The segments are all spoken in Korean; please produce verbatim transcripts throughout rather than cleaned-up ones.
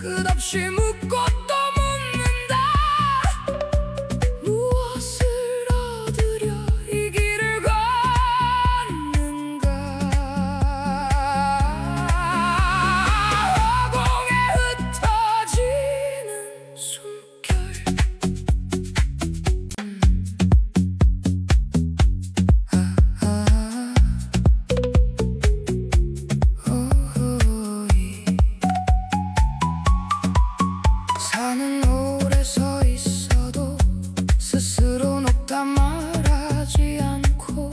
끝없이 묻고 또 묻는다. 무엇을 얻으려 이 길을 걷는가. 허공에 흩어지는 숨결. 산은 오래 서 있어도 스스로 높다 말하지 않고,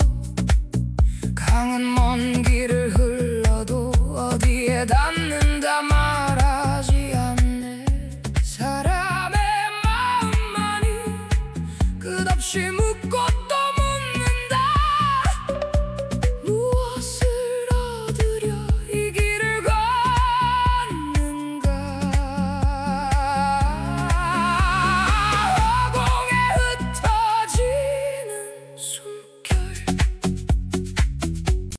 강은 먼 길을 흘러도 어디에 닿는다 말하지 않네. 사람의 마음만이 끝없이 묻고